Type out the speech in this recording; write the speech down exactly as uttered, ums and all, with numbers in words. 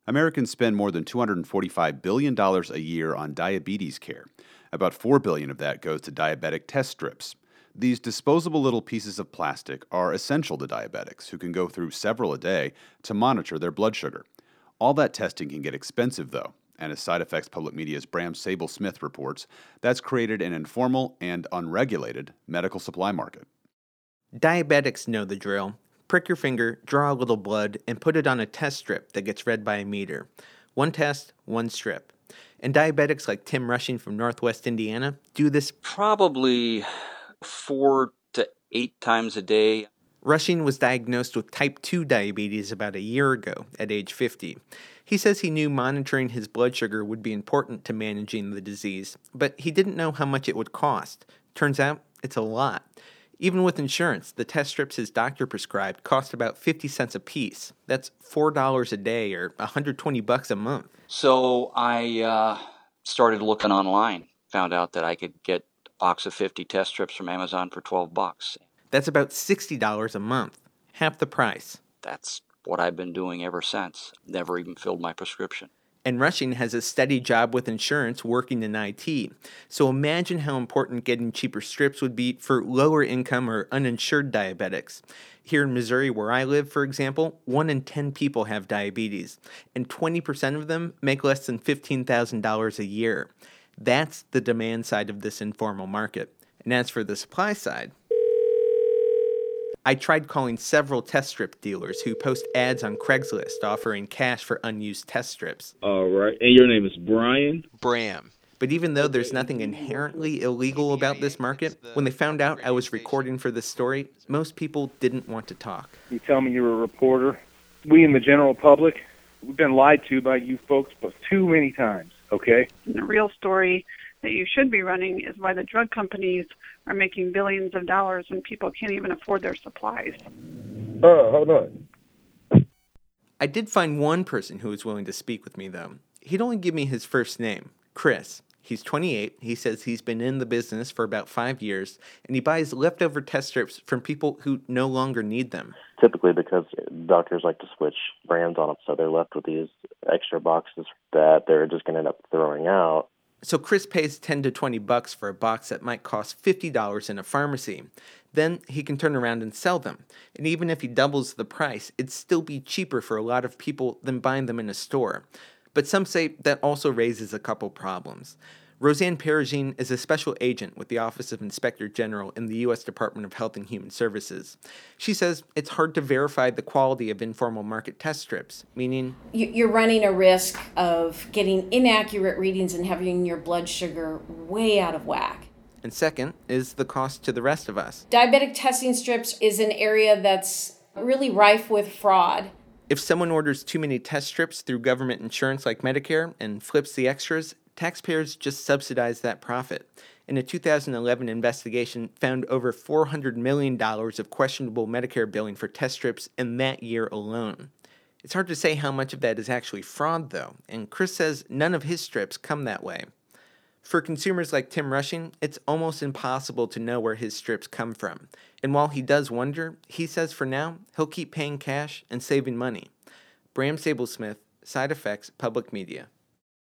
Americans spend more than two hundred forty-five billion dollars a year on diabetes care. About four billion dollars of that goes to diabetic test strips. These disposable little pieces of plastic are essential to diabetics, who can go through several a day to monitor their blood sugar. All that testing can get expensive, though, and as Side Effects Public Media's Bram Sable-Smith reports, that's created an informal and unregulated medical supply market. Diabetics know the drill. Prick your finger, draw a little blood, and put it on a test strip that gets read by a meter. One test, one strip. And diabetics like Tim Rushing from Northwest Indiana do this probably four to eight times a day. Rushing was diagnosed with type two diabetes about a year ago at age fifty. He says he knew monitoring his blood sugar would be important to managing the disease, but he didn't know how much it would cost. Turns out, it's a lot. Even with insurance, the test strips his doctor prescribed cost about fifty cents a piece. That's four dollars a day or one hundred twenty bucks a month. So I uh, started looking online, found out that I could get a box of fifty test strips from Amazon for twelve bucks. That's about sixty dollars a month, half the price. That's what I've been doing ever since. Never even filled my prescription. And Rushing has a steady job with insurance working in I T. So imagine how important getting cheaper strips would be for lower income or uninsured diabetics. Here in Missouri, where I live, for example, one in ten people have diabetes, and twenty percent of them make less than fifteen thousand dollars a year. That's the demand side of this informal market. And as for the supply side, I tried calling several test strip dealers who post ads on Craigslist offering cash for unused test strips. All right. And your name is Brian? Bram. But even though there's nothing inherently illegal about this market, when they found out I was recording for this story, most people didn't want to talk. You tell me you're a reporter. We in the general public, we've been lied to by you folks but too many times, okay? The real story that you should be running is why the drug companies are making billions of dollars when people can't even afford their supplies. Oh, hold on. I did find one person who was willing to speak with me, though. He'd only give me his first name, Chris. He's twenty-eight. He says he's been in the business for about five years, and he buys leftover test strips from people who no longer need them. Typically because doctors like to switch brands on them, so they're left with these extra boxes that they're just going to end up throwing out. So Chris pays ten to twenty bucks for a box that might cost fifty dollars in a pharmacy. Then he can turn around and sell them. And even if he doubles the price, it'd still be cheaper for a lot of people than buying them in a store. But some say that also raises a couple problems. Roseanne Perugine is a special agent with the Office of Inspector General in the U S Department of Health and Human Services. She says it's hard to verify the quality of informal market test strips, meaning you're running a risk of getting inaccurate readings and having your blood sugar way out of whack. And second is the cost to the rest of us. Diabetic testing strips is an area that's really rife with fraud. If someone orders too many test strips through government insurance like Medicare and flips the extras, taxpayers just subsidize that profit. And a two thousand eleven investigation found over four hundred million dollars of questionable Medicare billing for test strips in that year alone. It's hard to say how much of that is actually fraud, though, and Chris says none of his strips come that way. For consumers like Tim Rushing, it's almost impossible to know where his strips come from. And while he does wonder, he says for now, he'll keep paying cash and saving money. Bram Sable-Smith, Side Effects Public Media.